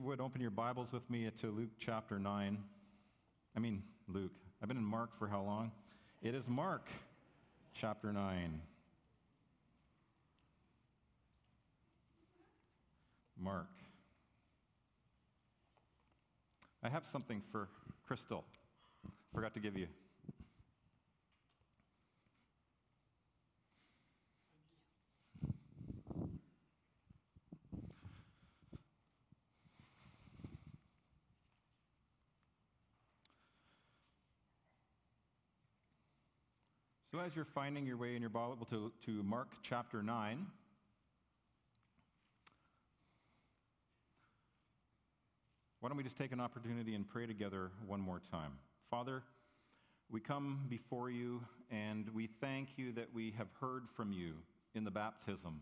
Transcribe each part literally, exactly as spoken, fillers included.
would, open your Bibles with me to Luke chapter nine. I mean, Luke. I've been in Mark for how long? It is Mark chapter nine. Mark. I have something for Crystal. Forgot to give you. So as you're finding your way in your Bible to, to Mark chapter nine, why don't we just take an opportunity and pray together one more time. Father, we come before you and we thank you that we have heard from you in the baptism.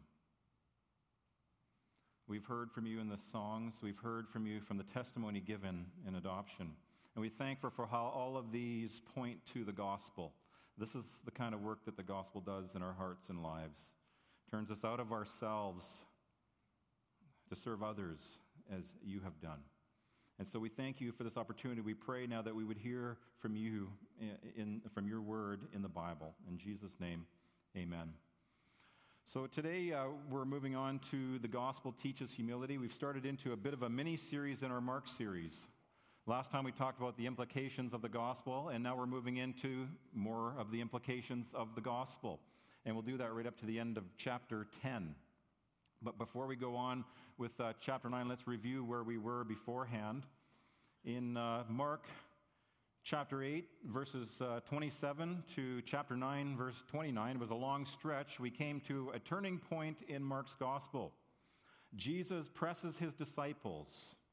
We've heard from you in the songs. We've heard from you from the testimony given in adoption. And we thank you for how all of these point to the gospel. This is the kind of work that the gospel does in our hearts and lives. Turns us out of ourselves to serve others as you have done. And so we thank you for this opportunity. We pray now that we would hear from you, in, in, from your word in the Bible. In Jesus' name, amen. So today uh, we're moving on to The Gospel Teaches Humility. We've started into a bit of a mini-series in our Mark series. Last time we talked about the implications of the gospel, and now we're moving into more of the implications of the gospel. And we'll do that right up to the end of chapter ten. But before we go on with uh, chapter nine, let's review where we were beforehand. In uh, Mark chapter eight, verses uh, twenty-seven to chapter nine, verse twenty-nine, it was a long stretch. We came to a turning point in Mark's gospel. Jesus presses his disciples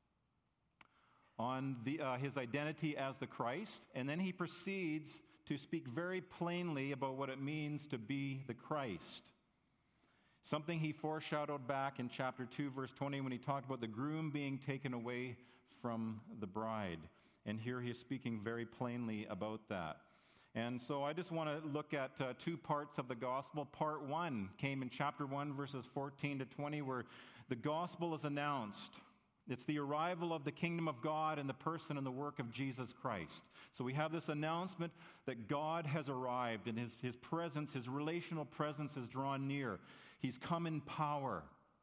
on the, uh, his identity as the Christ, and then he proceeds to speak very plainly about what it means to be the Christ. Something he foreshadowed back in chapter two, verse twenty, when he talked about the groom being taken away from the bride. And here he is speaking very plainly about that. And so I just want to look at uh, two parts of the gospel. Part one came in chapter one, verses fourteen to twenty, where the gospel is announced. It's the arrival of the kingdom of God in the person and the work of Jesus Christ. So we have this announcement that God has arrived and his, his presence, his relational presence is drawn near. He's come in power.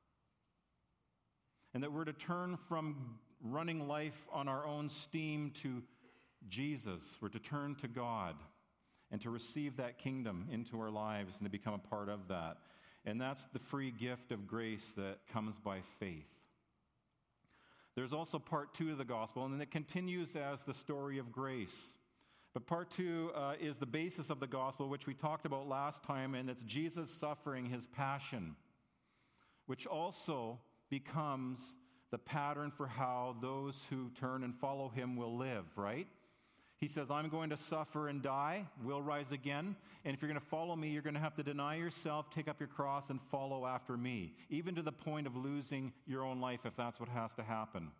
And that we're to turn from running life on our own steam to Jesus. We're to turn to God and to receive that kingdom into our lives and to become a part of that. And that's the free gift of grace that comes by faith. There's also part two of the gospel, and then it continues as the story of grace. But part two uh, is the basis of the gospel, which we talked about last time, and it's Jesus suffering, his passion, which also becomes the pattern for how those who turn and follow him will live, right? He says, I'm going to suffer and die, will rise again, and if you're going to follow me, you're going to have to deny yourself, take up your cross, and follow after me, even to the point of losing your own life if that's what has to happen.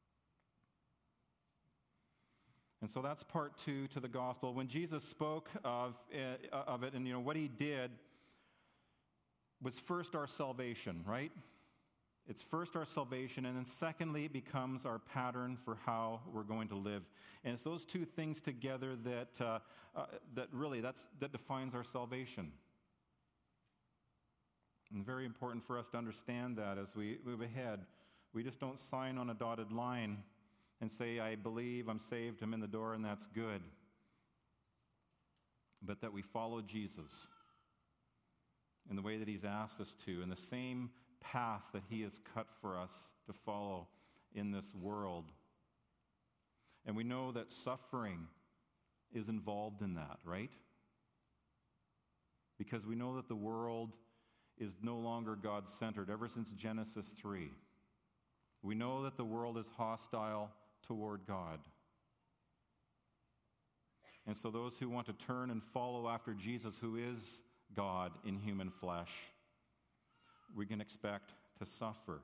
And so that's part two to the gospel. When Jesus spoke of, uh, of it, and you know what he did was first our salvation, right? It's first our salvation, and then secondly, it becomes our pattern for how we're going to live. And it's those two things together that uh, uh, that really that's that defines our salvation. And very important for us to understand that as we move ahead. We just don't sign on a dotted line and say, I believe, I'm saved, I'm in the door, and that's good. But that we follow Jesus in the way that he's asked us to, in the same path that he has cut for us to follow in this world. And we know that suffering is involved in that, right? Because we know that the world is no longer God-centered ever since Genesis three. We know that the world is hostile toward God. And so those who want to turn and follow after Jesus, who is God in human flesh, we can expect to suffer.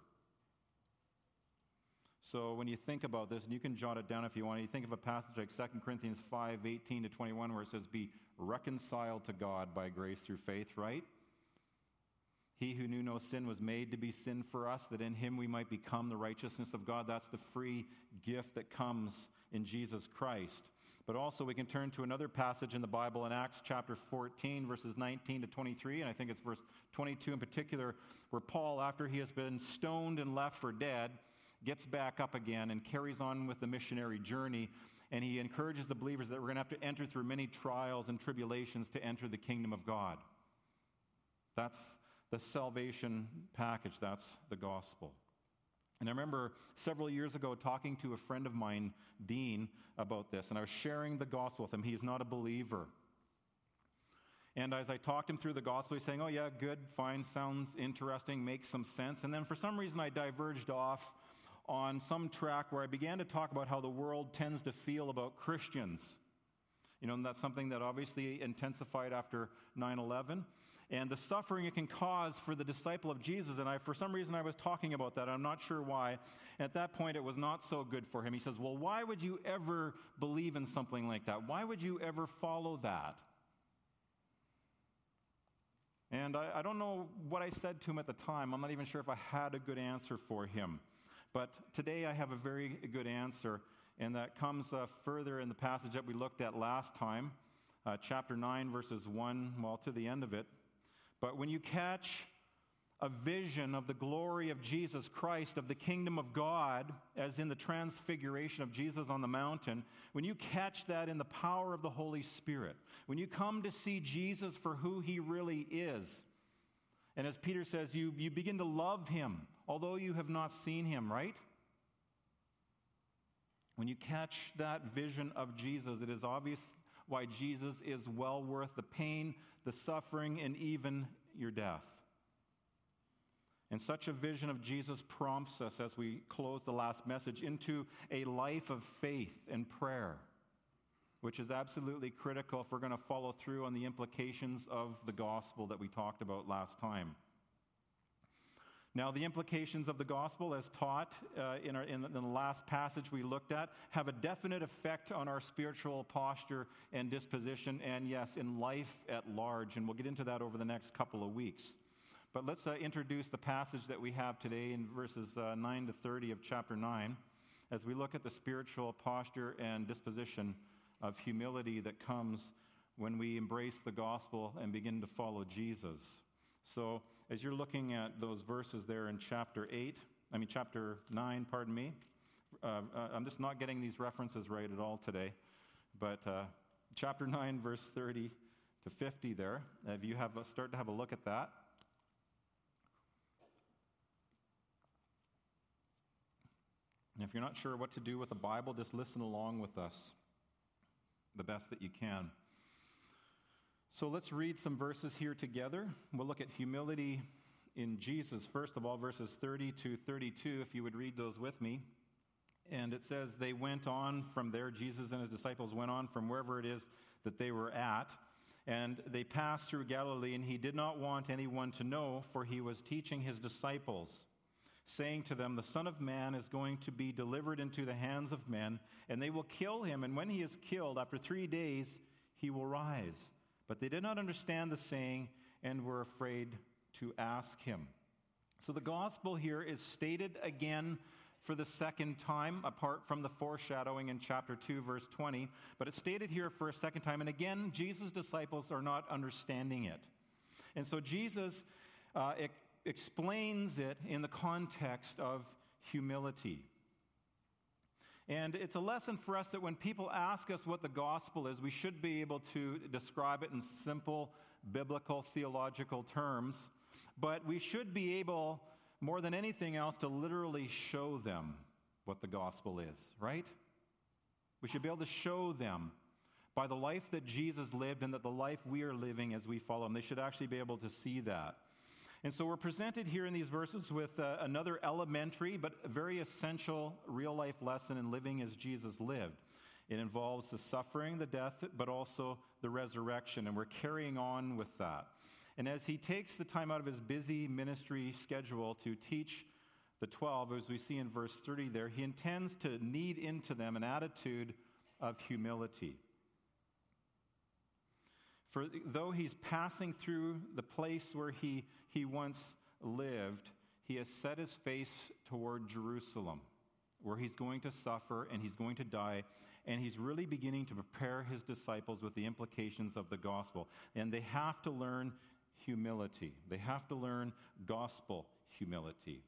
So when you think about this, and you can jot it down if you want, you think of a passage like Second Corinthians five, eighteen to twenty-one, where it says, be reconciled to God by grace through faith, right? He who knew no sin was made to be sin for us, that in him we might become the righteousness of God. That's the free gift that comes in Jesus Christ. But also we can turn to another passage in the Bible in Acts chapter fourteen, verses nineteen to twenty-three, and I think it's verse twenty-two in particular, where Paul, after he has been stoned and left for dead, gets back up again and carries on with the missionary journey, and he encourages the believers that we're going to have to enter through many trials and tribulations to enter the kingdom of God. That's the salvation package. That's the gospel. And I remember several years ago talking to a friend of mine, Dean, about this, and I was sharing the gospel with him. He's not a believer. And as I talked him through the gospel, he's saying, oh yeah, good, fine, sounds interesting, makes some sense. And then for some reason I diverged off on some track where I began to talk about how the world tends to feel about Christians. You know, and that's something that obviously intensified after nine eleven. And the suffering it can cause for the disciple of Jesus. And I, for some reason, I was talking about that. I'm not sure why. At that point, it was not so good for him. He says, well, why would you ever believe in something like that? Why would you ever follow that? And I, I don't know what I said to him at the time. I'm not even sure if I had a good answer for him. But today I have a very good answer. And that comes uh, further in the passage that we looked at last time. Uh, chapter nine, verses one, well, to the end of it. But when you catch a vision of the glory of Jesus Christ, of the kingdom of God, as in the transfiguration of Jesus on the mountain, when you catch that in the power of the Holy Spirit, when you come to see Jesus for who he really is, and as Peter says, you, you begin to love him, although you have not seen him, right? When you catch that vision of Jesus, it is obvious why Jesus is well worth the pain, the suffering, and even your death. And such a vision of Jesus prompts us, as we close the last message, into a life of faith and prayer, which is absolutely critical if we're going to follow through on the implications of the gospel that we talked about last time. Now, the implications of the gospel, as taught uh, in, our, in, in the last passage we looked at, have a definite effect on our spiritual posture and disposition, and yes, in life at large. And we'll get into that over the next couple of weeks. But let's uh, introduce the passage that we have today in verses uh, nine to thirty of chapter nine, as we look at the spiritual posture and disposition of humility that comes when we embrace the gospel and begin to follow Jesus. So, as you're looking at those verses there in chapter eight, I mean chapter nine, pardon me, uh, uh, I'm just not getting these references right at all today, but uh, chapter nine, verse thirty to fifty there, if you have a, start to have a look at that. And if you're not sure what to do with the Bible, just listen along with us the best that you can. So let's read some verses here together. We'll look at humility in Jesus. First of all, verses thirty to thirty-two, if you would read those with me. And it says, they went on from there, Jesus and his disciples went on from wherever it is that they were at, and they passed through Galilee, and he did not want anyone to know, for he was teaching his disciples, saying to them, the Son of Man is going to be delivered into the hands of men, and they will kill him, and when he is killed, after three days, he will rise. But they did not understand the saying and were afraid to ask him. So the gospel here is stated again for the second time, apart from the foreshadowing in chapter two, verse twenty. But it's stated here for a second time. And again, Jesus' disciples are not understanding it. And so Jesus uh, e- explains it in the context of humility. And it's a lesson for us that when people ask us what the gospel is, we should be able to describe it in simple, biblical, theological terms. But we should be able, more than anything else, to literally show them what the gospel is, right? We should be able to show them by the life that Jesus lived and that the life we are living as we follow him. They should actually be able to see that. And so we're presented here in these verses with uh, another elementary but very essential real-life lesson in living as Jesus lived. It involves the suffering, the death, but also the resurrection, and we're carrying on with that. And as he takes the time out of his busy ministry schedule to teach the twelve, as we see in verse thirty there, he intends to knead into them an attitude of humility. For though he's passing through the place where he, he once lived, he has set his face toward Jerusalem, where he's going to suffer and he's going to die, and he's really beginning to prepare his disciples with the implications of the gospel. And they have to learn humility. They have to learn gospel humility.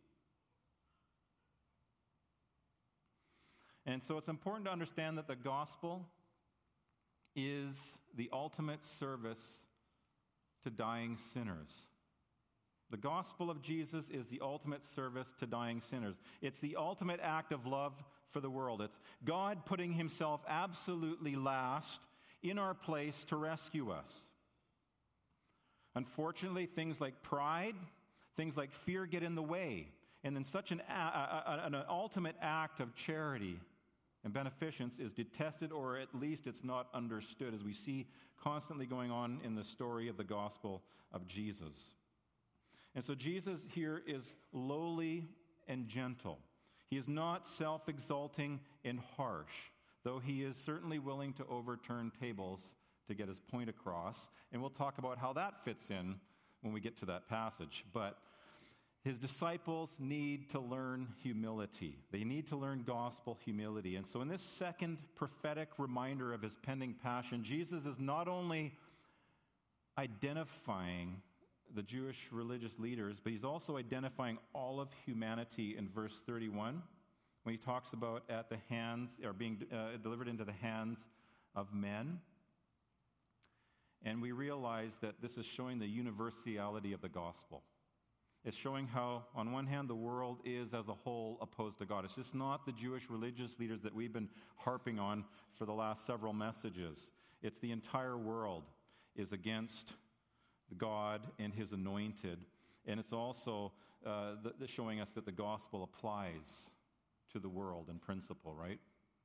And so it's important to understand that the gospel is the ultimate service to dying sinners. The gospel of Jesus is the ultimate service to dying sinners. It's the ultimate act of love for the world. It's God putting himself absolutely last in our place to rescue us. Unfortunately, things like pride, things like fear get in the way. And then such an, a, a, an ultimate act of charity and beneficence is detested, or at least it's not understood, as we see constantly going on in the story of the gospel of Jesus. And so Jesus here is lowly and gentle. He is not self-exalting and harsh, though he is certainly willing to overturn tables to get his point across. And we'll talk about how that fits in when we get to that passage. But his disciples need to learn humility. They need to learn gospel humility. And so in this second prophetic reminder of his pending passion, Jesus is not only identifying the Jewish religious leaders, but he's also identifying all of humanity in verse thirty-one, when he talks about at the hands, or being uh, delivered into the hands of men. And we realize that this is showing the universality of the gospel. It's showing how, on one hand, the world is as a whole opposed to God. It's just not the Jewish religious leaders that we've been harping on for the last several messages. It's the entire world is against God and his anointed. And it's also uh, the, the showing us that the gospel applies to the world in principle, right?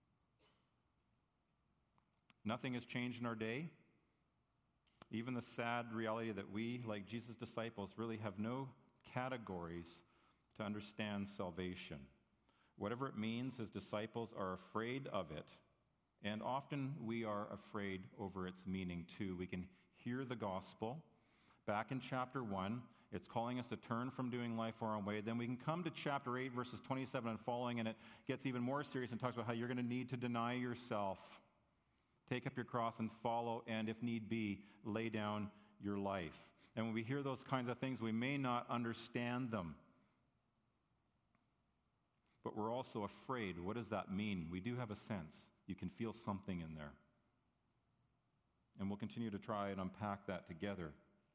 Nothing has changed in our day. Even the sad reality that we, like Jesus' disciples, really have no categories to understand salvation. Whatever it means, his disciples are afraid of it, and often we are afraid over its meaning too. We can hear the gospel. Back in chapter one, it's calling us to turn from doing life our own way. Then we can come to chapter eight, verses twenty-seven and following, and it gets even more serious and talks about how you're going to need to deny yourself, take up your cross and follow, and if need be, lay down your life. And when we hear those kinds of things, we may not understand them. But we're also afraid. What does that mean? We do have a sense. You can feel something in there. And we'll continue to try and unpack that together.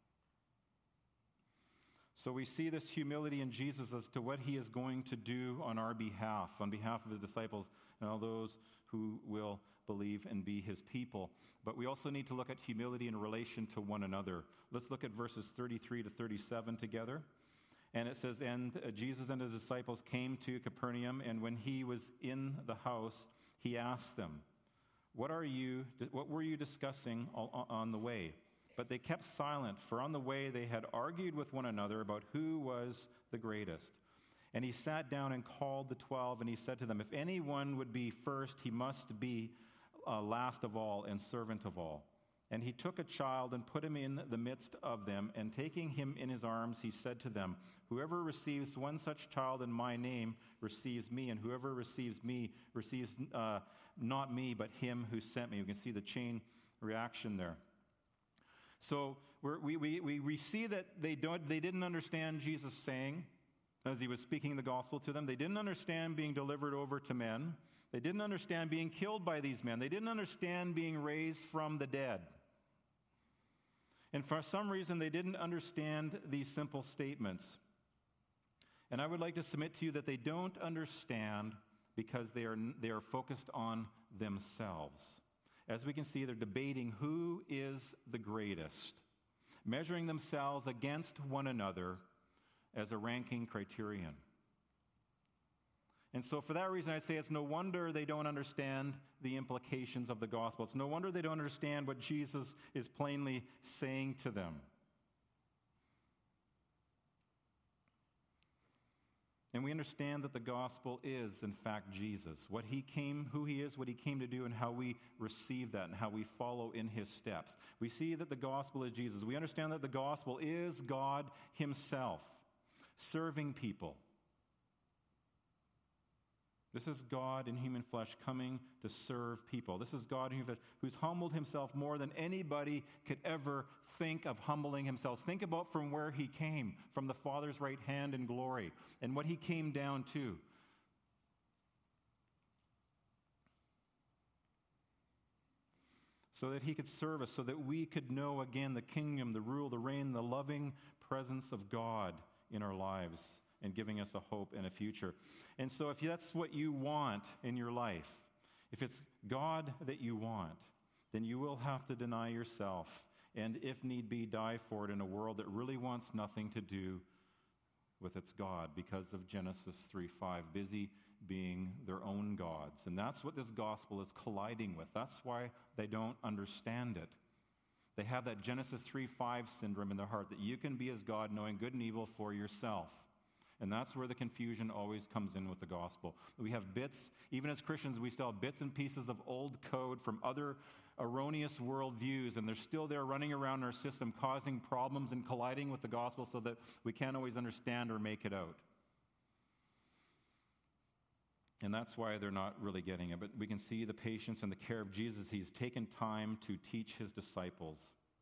So we see this humility in Jesus as to what he is going to do on our behalf, on behalf of his disciples and all those who will believe and be his people. But we also need to look at humility in relation to one another. Let's look at verses thirty-three to thirty-seven together. And it says, and uh, Jesus and his disciples came to Capernaum, and when he was in the house, he asked them, What are you? What were you discussing on the way? But they kept silent, for on the way they had argued with one another about who was the greatest. And he sat down and called the twelve, and he said to them, If anyone would be first, he must be uh, last of all and servant of all. And he took a child and put him in the midst of them, and taking him in his arms, he said to them, Whoever receives one such child in my name receives me, and whoever receives me receives uh, not me, but him who sent me. You can see the chain reaction there. So we're, we, we, we, we see that they, don't, they didn't understand Jesus saying, as he was speaking the gospel to them. They didn't understand being delivered over to men. They didn't understand being killed by these men. They didn't understand being raised from the dead. And for some reason, they didn't understand these simple statements. And I would like to submit to you that they don't understand because they are, they are focused on themselves. As we can see, they're debating who is the greatest, measuring themselves against one another as a ranking criterion. And so for that reason, I'd say it's no wonder they don't understand the implications of the gospel. It's no wonder they don't understand what Jesus is plainly saying to them. And we understand that the gospel is, in fact, Jesus. What he came, who he is, what he came to do, and how we receive that and how we follow in his steps. We see that the gospel is Jesus. We understand that the gospel is God himself, serving people. This is God in human flesh coming to serve people. This is God who's humbled himself more than anybody could ever think of humbling himself. Think about from where he came, from the Father's right hand in glory, and what he came down to. So that he could serve us, so that we could know again the kingdom, the rule, the reign, the loving presence of God in our lives, and giving us a hope and a future. And so if that's what you want in your life, if it's God that you want, then you will have to deny yourself and, if need be, die for it in a world that really wants nothing to do with its God because of Genesis three five, busy being their own gods. And that's what this gospel is colliding with. That's why they don't understand it. They have that Genesis three five syndrome in their heart, that you can be as God, knowing good and evil for yourself. And that's where the confusion always comes in with the gospel. We have bits, even as Christians, we still have bits and pieces of old code from other erroneous worldviews, and they're still there running around in our system, causing problems and colliding with the gospel so that we can't always understand or make it out. And that's why they're not really getting it. But we can see the patience and the care of Jesus. He's taken time to teach his disciples.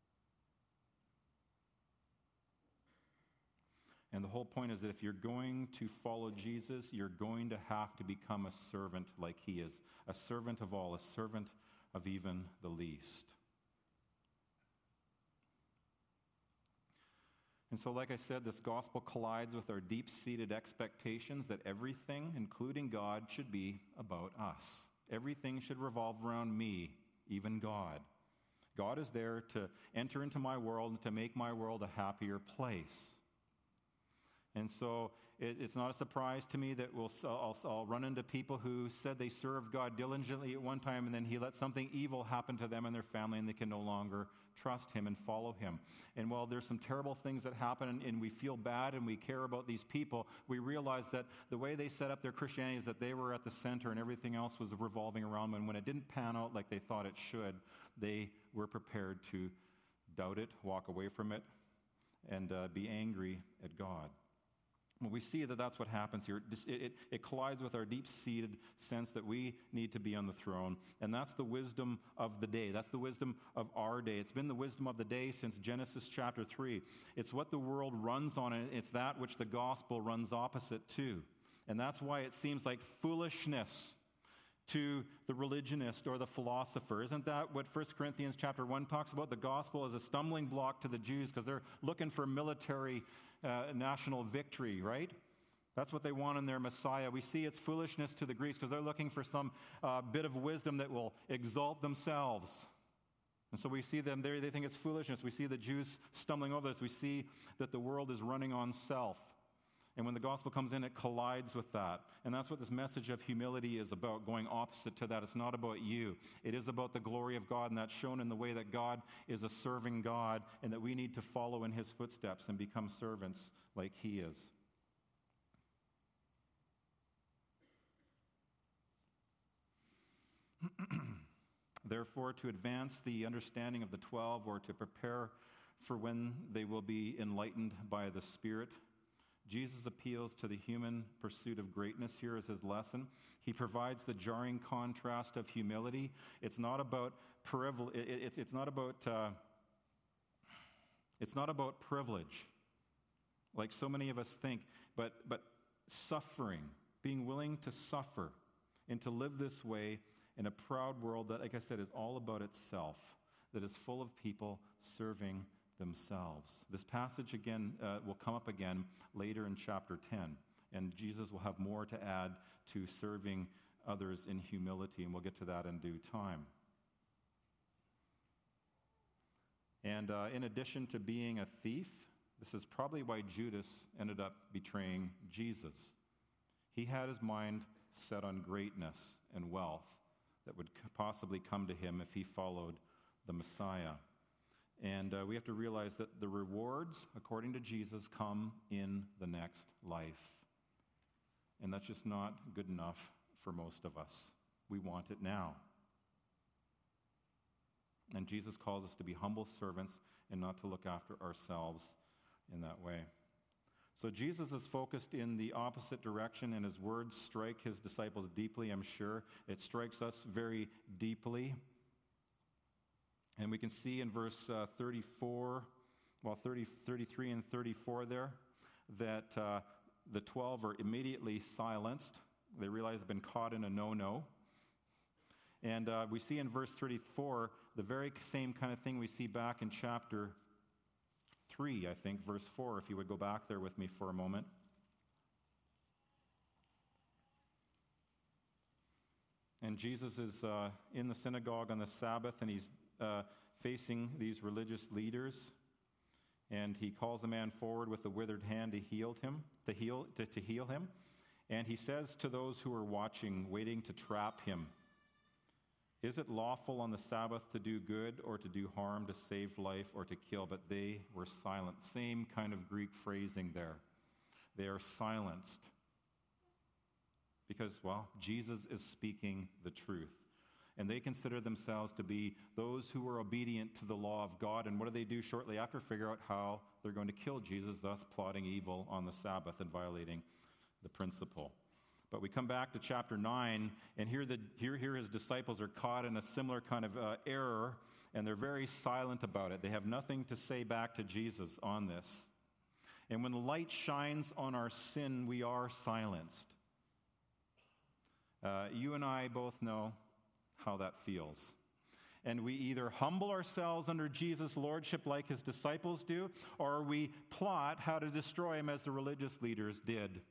And the whole point is that if you're going to follow Jesus, you're going to have to become a servant like he is. A servant of all, a servant of even the least. And so, like I said, this gospel collides with our deep-seated expectations that everything, including God, should be about us. Everything should revolve around me, even God. God is there to enter into my world and to make my world a happier place. And so it, it's not a surprise to me that we'll, I'll, I'll run into people who said they served God diligently at one time, and then he let something evil happen to them and their family, and they can no longer trust him and follow him. And while there's some terrible things that happen, and, and we feel bad and we care about these people, we realize that the way they set up their Christianity is that they were at the center and everything else was revolving around them. And when it didn't pan out like they thought it should, they were prepared to doubt it, walk away from it, and uh, be angry at God. Well, we see that that's what happens here. It, it, it collides with our deep-seated sense that we need to be on the throne. And that's the wisdom of the day. That's the wisdom of our day. It's been the wisdom of the day since Genesis chapter three. It's what the world runs on, and it's that which the gospel runs opposite to. And that's why it seems like foolishness to the religionist or the philosopher. Isn't that what First Corinthians chapter one talks about? The gospel is a stumbling block to the Jews because they're looking for military Uh, national victory, right? That's what they want in their Messiah. We see it's foolishness to the Greeks because they're looking for some uh, bit of wisdom that will exalt themselves. And so we see them there, they think it's foolishness. We see the Jews stumbling over this. We see that the world is running on self. And when the gospel comes in, it collides with that. And that's what this message of humility is about, going opposite to that. It's not about you. It is about the glory of God, and that's shown in the way that God is a serving God, and that we need to follow in his footsteps and become servants like he is. Therefore, to advance the understanding of the twelve, or to prepare for when they will be enlightened by the Spirit, Jesus appeals to the human pursuit of greatness here as his lesson. He provides the jarring contrast of humility. It's not about privilege. It's it's not about uh, it's not about privilege, like so many of us think, but but suffering, being willing to suffer and to live this way in a proud world that, like I said, is all about itself, that is full of people serving themselves. This passage again uh, will come up again later in chapter ten, and Jesus will have more to add to serving others in humility, and we'll get to that in due time. And uh, in addition to being a thief, this is probably why Judas ended up betraying Jesus. He had his mind set on greatness and wealth that would possibly come to him if he followed the Messiah. And uh, we have to realize that the rewards, according to Jesus, come in the next life. And that's just not good enough for most of us. We want it now. And Jesus calls us to be humble servants and not to look after ourselves in that way. So Jesus is focused in the opposite direction, and his words strike his disciples deeply, I'm sure. It strikes us very deeply. And we can see in verse uh, thirty-four, well, thirty, thirty-three and thirty-four there, that uh, the twelve are immediately silenced. They realize they've been caught in a no-no. And uh, we see in verse thirty-four the very same kind of thing we see back in chapter three, I think, verse four, if you would go back there with me for a moment. And Jesus is uh, in the synagogue on the Sabbath, and he's uh, facing these religious leaders. And he calls a man forward with a withered hand to heal him, to heal, to, to heal him. And he says to those who are watching, waiting to trap him, "Is it lawful on the Sabbath to do good or to do harm, to save life or to kill?" But they were silent. Same kind of Greek phrasing there. They are silenced. Because, well, Jesus is speaking the truth. And they consider themselves to be those who are obedient to the law of God. And what do they do shortly after? Figure out how they're going to kill Jesus, thus plotting evil on the Sabbath and violating the principle. But we come back to chapter nine, and here, the, here, here his disciples are caught in a similar kind of uh, error, and they're very silent about it. They have nothing to say back to Jesus on this. And when the light shines on our sin, we are silenced. Uh, you and I both know how that feels. And we either humble ourselves under Jesus' lordship like his disciples do, or we plot how to destroy him as the religious leaders did.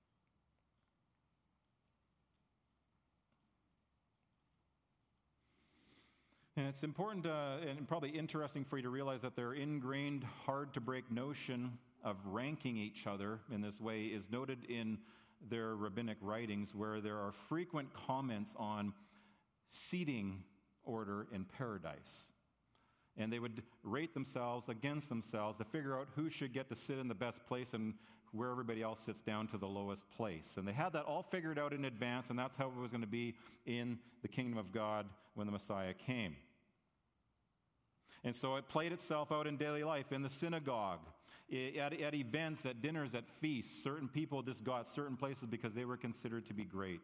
And it's important uh, and probably interesting for you to realize that their ingrained, hard-to-break notion of ranking each other in this way is noted in their rabbinic writings, where there are frequent comments on seating order in paradise. And they would rate themselves against themselves to figure out who should get to sit in the best place and where everybody else sits down to the lowest place. And they had that all figured out in advance, and that's how it was going to be in the kingdom of God when the Messiah came. And so it played itself out in daily life, in the synagogue, at, at events, at dinners, at feasts. Certain people just got certain places because they were considered to be great.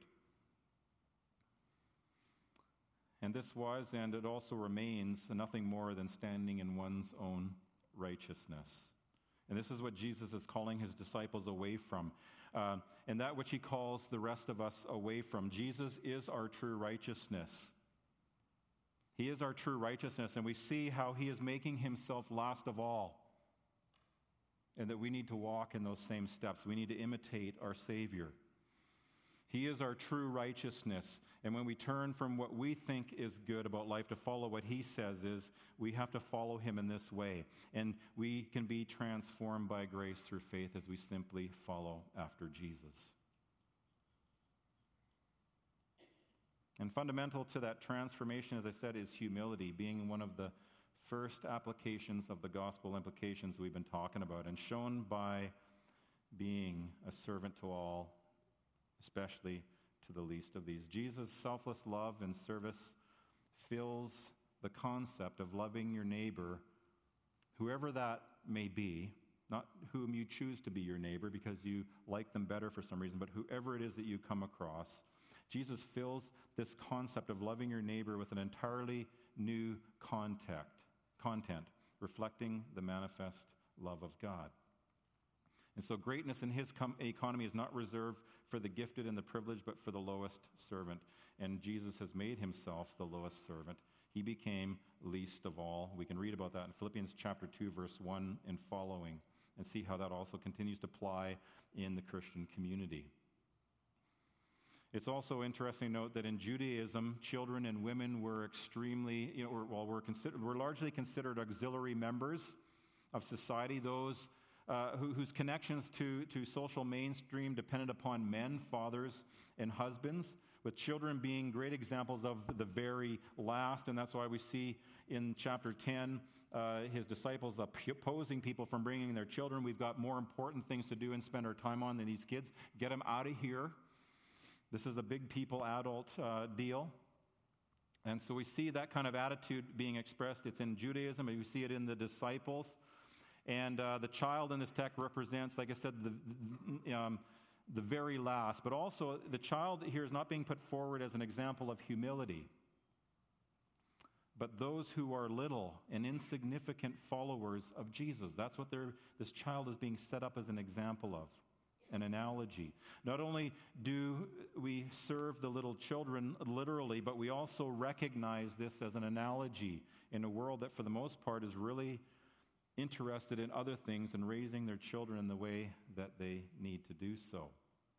And this was, and it also remains, nothing more than standing in one's own righteousness. And this is what Jesus is calling his disciples away from, uh, and that which he calls the rest of us away from. Jesus is our true righteousness. He is our true righteousness, and we see how he is making himself last of all, and that we need to walk in those same steps. We need to imitate our Savior. He is our true righteousness. And when we turn from what we think is good about life to follow what he says is, we have to follow him in this way. And we can be transformed by grace through faith as we simply follow after Jesus. And fundamental to that transformation, as I said, is humility, being one of the first applications of the gospel implications we've been talking about, and shown by being a servant to all, especially to the least of these. Jesus' selfless love and service fills the concept of loving your neighbor, whoever that may be, not whom you choose to be your neighbor because you like them better for some reason, but whoever it is that you come across. Jesus fills this concept of loving your neighbor with an entirely new contact, content, reflecting the manifest love of God. And so greatness in his com- economy is not reserved for the gifted and the privileged, but for the lowest servant. And Jesus has made himself the lowest servant. He became least of all. We can read about that in Philippians chapter two, verse one and following, and see how that also continues to apply in the Christian community. It's also interesting to note that in Judaism, children and women were extremely, you know, were, well, were, considered, were largely considered auxiliary members of society, those uh, who, whose connections to, to social mainstream depended upon men, fathers, and husbands, with children being great examples of the very last. And that's why we see in chapter ten uh, his disciples opposing people from bringing their children. We've got more important things to do and spend our time on than these kids. Get them out of here. This is a big people adult uh, deal. And so we see that kind of attitude being expressed. It's in Judaism, and we see it in the disciples. And uh, the child in this text represents, like I said, the, the, um, the very last. But also, the child here is not being put forward as an example of humility, but those who are little and insignificant followers of Jesus. That's what they're, this child is being set up as an example of, an analogy. Not only do we serve the little children literally, but we also recognize this as an analogy in a world that for the most part is really interested in other things and raising their children in the way that they need to do so.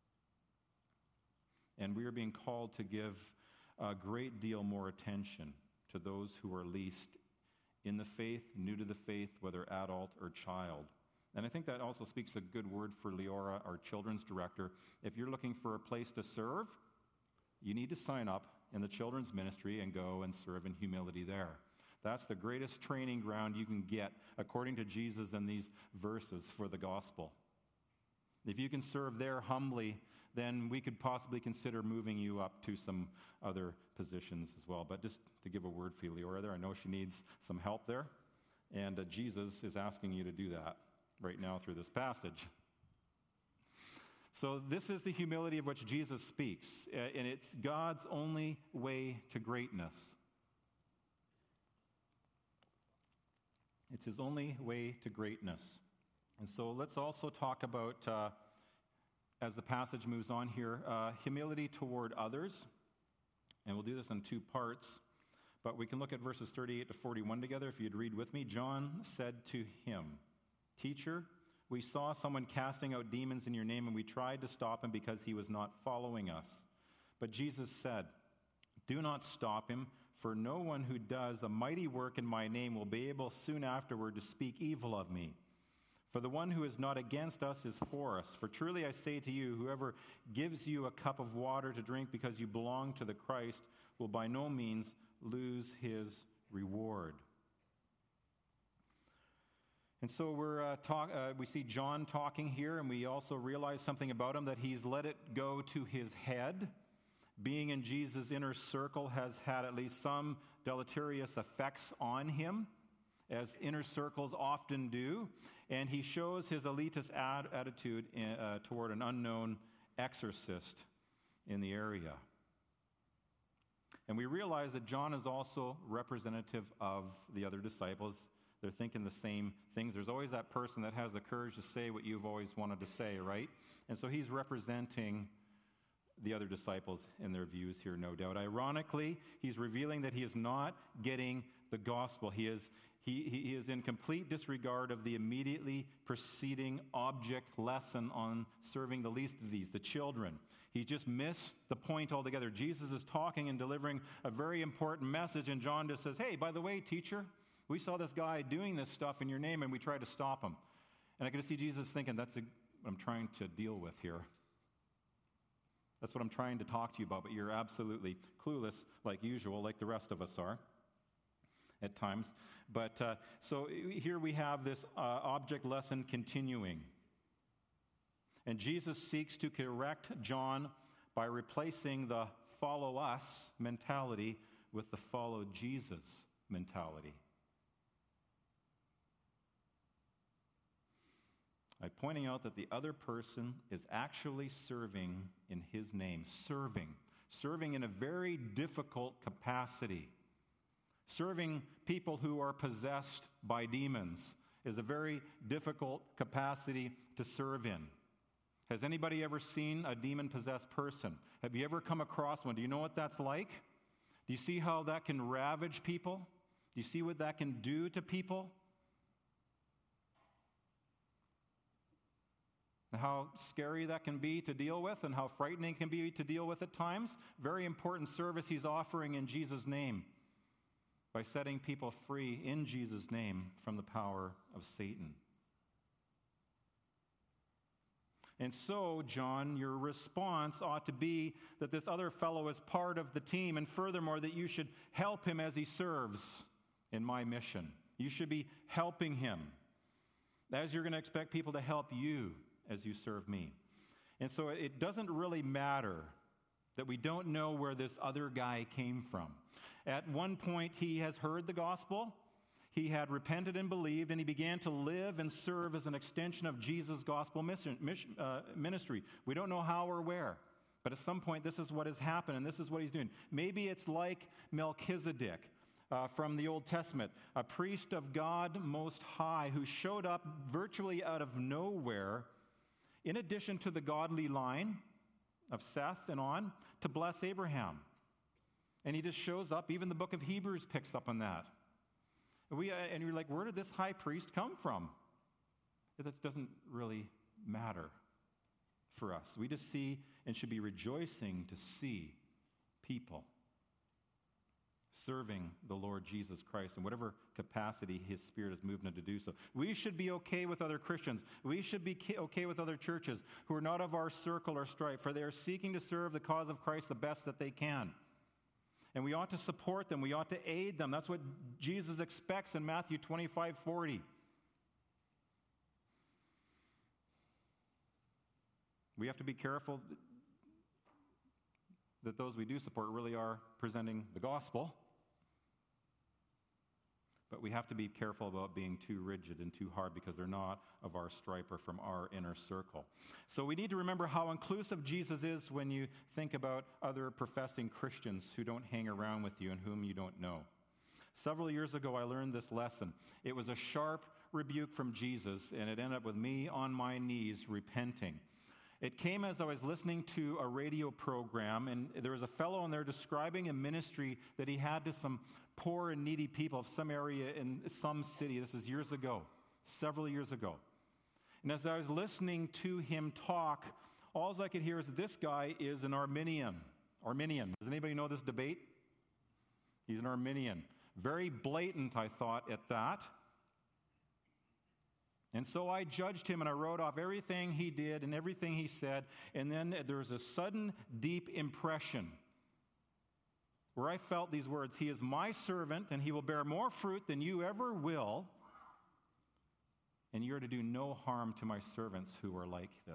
And we are being called to give a great deal more attention to those who are least in the faith, new to the faith, whether adult or child. And I think that also speaks a good word for Leora, our children's director. If you're looking for a place to serve, you need to sign up in the children's ministry and go and serve in humility there. That's the greatest training ground you can get, according to Jesus in these verses for the gospel. If you can serve there humbly, then we could possibly consider moving you up to some other positions as well. But just to give a word for Leora there, I know she needs some help there, and uh, Jesus is asking you to do that right now through this passage. So this is the humility of which Jesus speaks, uh, and it's God's only way to greatness. It's his only way to greatness. And so let's also talk about, uh, as the passage moves on here, uh, humility toward others. And we'll do this in two parts. But we can look at verses thirty-eight to forty-one together if you'd read with me. John said to him, "Teacher, we saw someone casting out demons in your name, and we tried to stop him because he was not following us." But Jesus said, "Do not stop him, for no one who does a mighty work in my name will be able soon afterward to speak evil of me. For the one who is not against us is for us. For truly I say to you, whoever gives you a cup of water to drink because you belong to the Christ will by no means lose his reward." And so we're uh, talk, uh, we see John talking here, and we also realize something about him, that he's let it go to his head. Being in Jesus' inner circle has had at least some deleterious effects on him, as inner circles often do, and he shows his elitist ad- attitude in, uh, toward an unknown exorcist in the area. And we realize that John is also representative of the other disciples. They're thinking the same things. There's always that person that has the courage to say what you've always wanted to say, right? And so he's representing the other disciples in their views here, no doubt. Ironically, he's revealing that he is not getting the gospel. He is, he, he is in complete disregard of the immediately preceding object lesson on serving the least of these, the children. He just missed the point altogether. Jesus is talking and delivering a very important message, and John just says, "Hey, by the way, teacher, we saw this guy doing this stuff in your name, and we tried to stop him." And I can see Jesus thinking, that's a, what I'm trying to deal with here. That's what I'm trying to talk to you about, but you're absolutely clueless, like usual, like the rest of us are at times. But uh, so here we have this uh, object lesson continuing. And Jesus seeks to correct John by replacing the follow us mentality with the follow Jesus mentality. By pointing out that the other person is actually serving in his name. Serving. Serving in a very difficult capacity. Serving people who are possessed by demons is a very difficult capacity to serve in. Has anybody ever seen a demon-possessed person? Have you ever come across one? Do you know what that's like? Do you see how that can ravage people? Do you see what that can do to people? How scary that can be to deal with, and how frightening it can be to deal with at times. Very important service he's offering in Jesus' name by setting people free in Jesus' name from the power of Satan. And so, John, your response ought to be that this other fellow is part of the team, and furthermore, that you should help him as he serves in my mission. You should be helping him, as you're going to expect people to help you as you serve me. And so it doesn't really matter that we don't know where this other guy came from. At one point, he has heard the gospel, he had repented and believed, and he began to live and serve as an extension of Jesus' gospel mission, mission, uh, ministry. We don't know how or where, but at some point, this is what has happened, and this is what he's doing. Maybe it's like Melchizedek uh, from the Old Testament, a priest of God Most High who showed up virtually out of nowhere, in addition to the godly line of Seth and on, to bless Abraham. And he just shows up. Even the book of Hebrews picks up on that. And, we, uh, and you're like, where did this high priest come from? That doesn't really matter for us. We just see and should be rejoicing to see people serving the Lord Jesus Christ in whatever capacity his Spirit has moved them to do so. We should be okay with other Christians. We should be okay with other churches who are not of our circle or stripe, for they are seeking to serve the cause of Christ the best that they can. And we ought to support them. We ought to aid them. That's what Jesus expects in Matthew twenty-five forty. We have to be careful that those we do support really are presenting the gospel. But we have to be careful about being too rigid and too hard because they're not of our stripe or from our inner circle. So we need to remember how inclusive Jesus is when you think about other professing Christians who don't hang around with you and whom you don't know. Several years ago, I learned this lesson. It was a sharp rebuke from Jesus, and it ended up with me on my knees repenting. It came as I was listening to a radio program, and there was a fellow on there describing a ministry that he had to some poor and needy people of some area in some city. This was years ago, several years ago. And as I was listening to him talk, all I could hear is that this guy is an Arminian. Arminian. Does anybody know this debate? He's an Arminian. Very blatant, I thought, at that. And so I judged him, and I wrote off everything he did and everything he said. And then there was a sudden, deep impression where I felt these words: "He is my servant, and he will bear more fruit than you ever will. And you are to do no harm to my servants who are like this."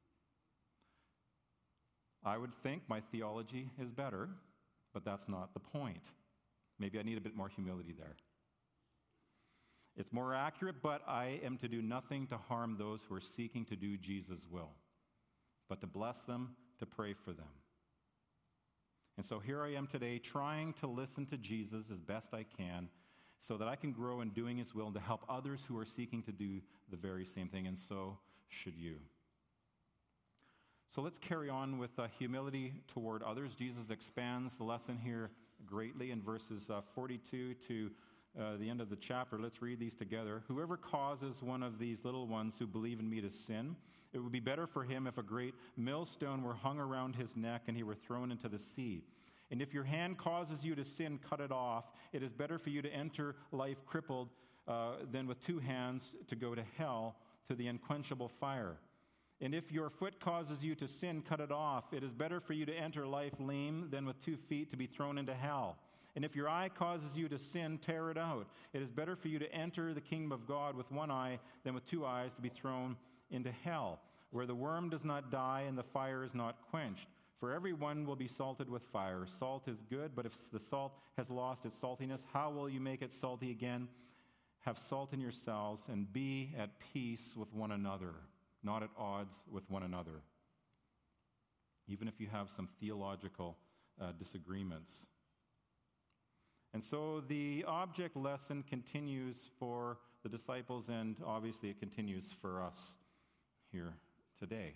I would think my theology is better, but that's not the point. Maybe I need a bit more humility there. It's more accurate, but I am to do nothing to harm those who are seeking to do Jesus' will, but to bless them, to pray for them. And so here I am today trying to listen to Jesus as best I can so that I can grow in doing his will and to help others who are seeking to do the very same thing, and so should you. So let's carry on with uh, humility toward others. Jesus expands the lesson here greatly in verses uh, forty-two to Uh, the end of the chapter. Let's read these together. "Whoever causes one of these little ones who believe in me to sin, it would be better for him if a great millstone were hung around his neck and he were thrown into the sea. And if your hand causes you to sin, cut it off. It is better for you to enter life crippled uh, than with two hands to go to hell, to the unquenchable fire. And if your foot causes you to sin, cut it off. It is better for you to enter life lame than with two feet to be thrown into hell. And if your eye causes you to sin, tear it out. It is better for you to enter the kingdom of God with one eye than with two eyes to be thrown into hell, where the worm does not die and the fire is not quenched. For everyone will be salted with fire. Salt is good, but if the salt has lost its saltiness, how will you make it salty again? Have salt in yourselves and be at peace with one another, not at odds with one another." Even if you have some theological uh, disagreements. And so the object lesson continues for the disciples, and obviously it continues for us here today.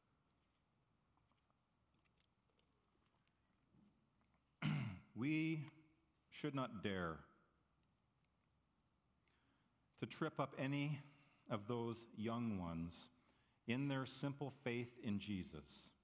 We should not dare to trip up any of those young ones in their simple faith in Jesus.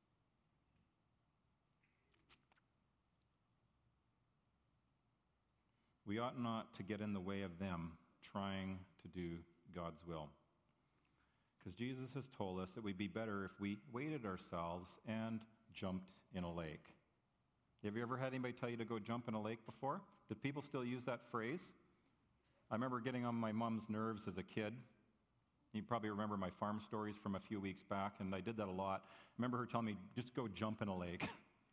We ought not to get in the way of them trying to do God's will. Because Jesus has told us that we'd be better if we weighted ourselves and jumped in a lake. Have you ever had anybody tell you to go jump in a lake before? Do people still use that phrase? I remember getting on my mom's nerves as a kid. You probably remember my farm stories from a few weeks back, and I did that a lot. I remember her telling me, just go jump in a lake.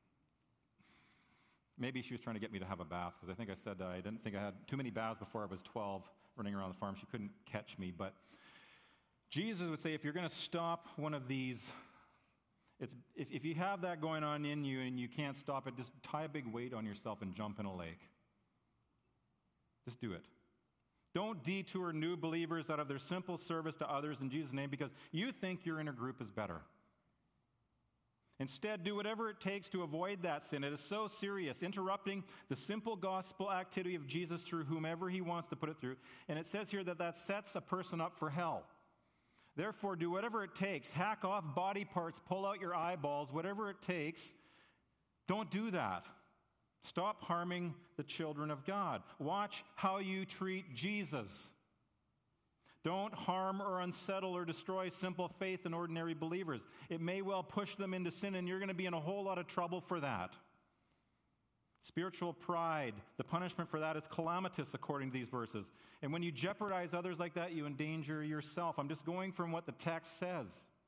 Maybe she was trying to get me to have a bath, because I think I said uh, I didn't think I had too many baths before I was twelve running around the farm. She couldn't catch me. But Jesus would say, if you're going to stop one of these, it's, if, if you have that going on in you and you can't stop it, just tie a big weight on yourself and jump in a lake. Just do it. Don't detour new believers out of their simple service to others in Jesus' name because you think your inner group is better. Instead, do whatever it takes to avoid that sin. It is so serious, interrupting the simple gospel activity of Jesus through whomever he wants to put it through. And it says here that that sets a person up for hell. Therefore, do whatever it takes. Hack off body parts, pull out your eyeballs, whatever it takes. Don't do that. Stop harming the children of God. Watch how you treat Jesus. Don't harm or unsettle or destroy simple faith in ordinary believers. It may well push them into sin, and you're going to be in a whole lot of trouble for that. Spiritual pride, the punishment for that is calamitous, according to these verses. And when you jeopardize others like that, you endanger yourself. I'm just going from what the text says.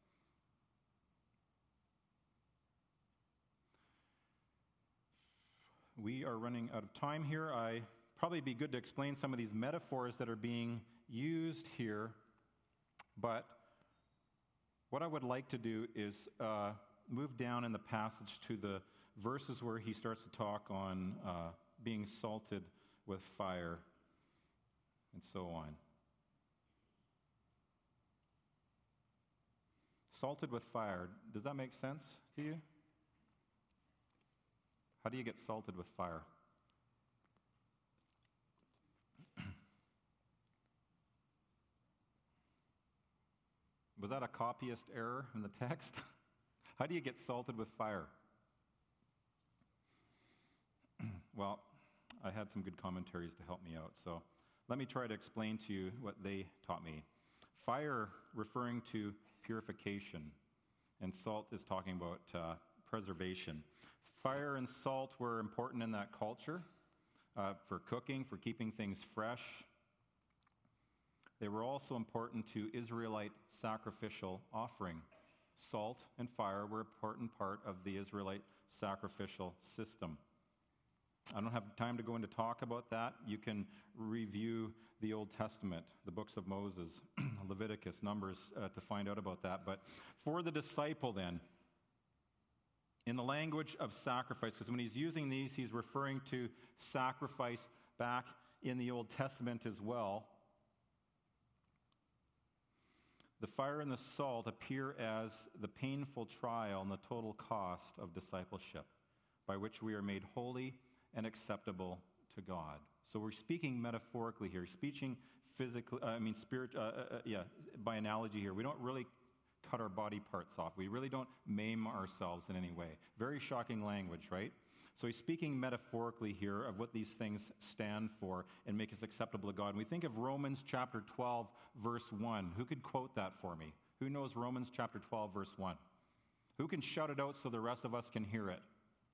We are running out of time here. I probably be good to explain some of these metaphors that are being used here, but what I would like to do is uh, move down in the passage to the verses where he starts to talk on uh, being salted with fire and so on. Salted with fire, does that make sense to you? How do you get salted with fire? Was that a copyist error in the text? How do you get salted with fire? Well, I had some good commentaries to help me out, so let me try to explain to you what they taught me. Fire referring to purification, and salt is talking about uh, preservation. Fire and salt were important in that culture uh, for cooking, for keeping things fresh. They were also important to Israelite sacrificial offering. Salt and fire were an important part of the Israelite sacrificial system. I don't have time to go into talk about that. You can review the Old Testament, the books of Moses, Leviticus, Numbers, uh, to find out about that. But for the disciple then, in the language of sacrifice, because when he's using these, he's referring to sacrifice back in the Old Testament as well. The fire and the salt appear as the painful trial and the total cost of discipleship, by which we are made holy and acceptable to God. So we're speaking metaphorically here, speaking physically, uh, I mean, spirit, uh, uh, yeah, by analogy here. We don't really cut our body parts off. We really don't maim ourselves in any way. Very shocking language, right? So he's speaking metaphorically here of what these things stand for and make us acceptable to God. And we think of Romans chapter twelve, verse one. Who could quote that for me? Who knows Romans chapter twelve, verse one? Who can shout it out so the rest of us can hear it?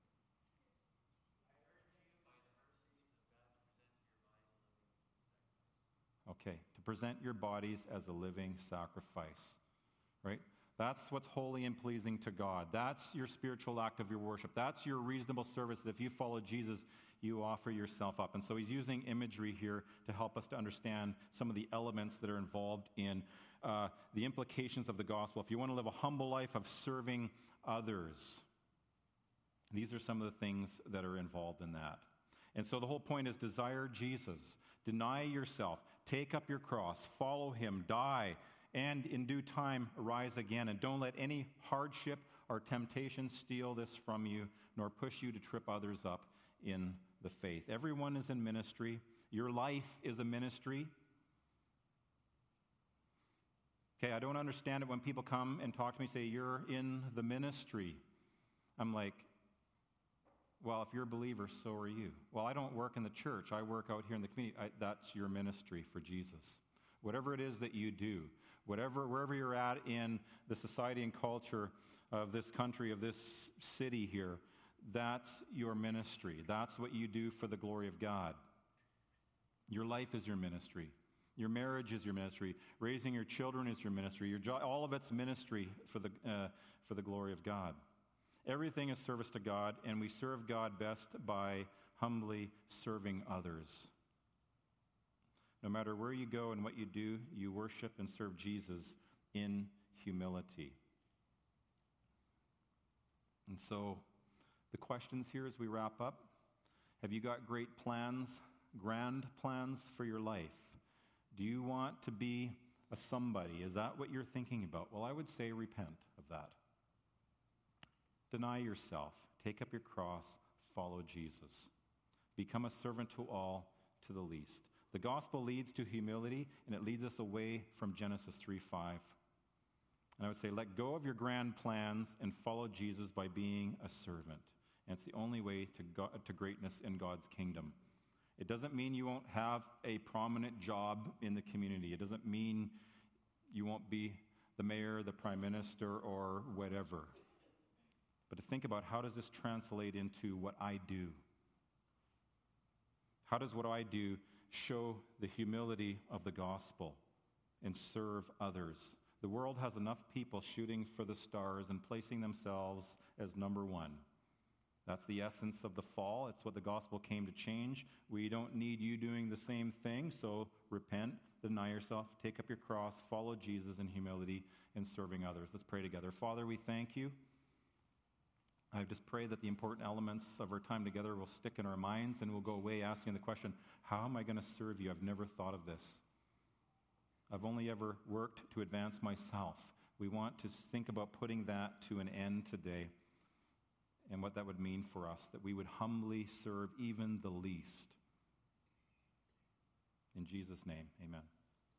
Okay, to present your bodies as a living sacrifice, right? That's what's holy and pleasing to God. That's your spiritual act of your worship. That's your reasonable service. That if you follow Jesus, you offer yourself up. And so he's using imagery here to help us to understand some of the elements that are involved in uh, the implications of the gospel. If you want to live a humble life of serving others, these are some of the things that are involved in that. And so the whole point is desire Jesus. Deny yourself. Take up your cross. Follow him. Die. And in due time, rise again. And don't let any hardship or temptation steal this from you, nor push you to trip others up in the faith. Everyone is in ministry. Your life is a ministry. Okay, I don't understand it when people come and talk to me and say, you're in the ministry. I'm like, well, if you're a believer, so are you. Well, I don't work in the church. I work out here in the community. I, that's your ministry for Jesus. Whatever it is that you do, whatever, wherever you're at in the society and culture of this country, of this city here, that's your ministry. That's what you do for the glory of God. Your life is your ministry. Your marriage is your ministry. Raising your children is your ministry. Your jo- all of it's ministry for the, uh, for the glory of God. Everything is service to God, and we serve God best by humbly serving others. No matter where you go and what you do, you worship and serve Jesus in humility. And so, the questions here as we wrap up: have you got great plans, grand plans for your life? Do you want to be a somebody? Is that what you're thinking about? Well, I would say repent of that. Deny yourself. Take up your cross. Follow Jesus. Become a servant to all, to the least. The gospel leads to humility, and it leads us away from Genesis three five. And I would say, let go of your grand plans and follow Jesus by being a servant. And it's the only way to, God, to greatness in God's kingdom. It doesn't mean you won't have a prominent job in the community. It doesn't mean you won't be the mayor, the prime minister, or whatever. But to think about, how does this translate into what I do? How does what I do show the humility of the gospel and serve others? The world has enough people shooting for the stars and placing themselves as number one. That's the essence of the fall. It's what the gospel came to change. We don't need you doing the same thing, so repent, deny yourself, take up your cross, follow Jesus in humility and serving others. Let's pray together. Father, we thank you. I just pray that the important elements of our time together will stick in our minds, and we'll go away asking the question, how am I going to serve you? I've never thought of this. I've only ever worked to advance myself. We want to think about putting that to an end today and what that would mean for us, that we would humbly serve even the least. In Jesus' name, amen.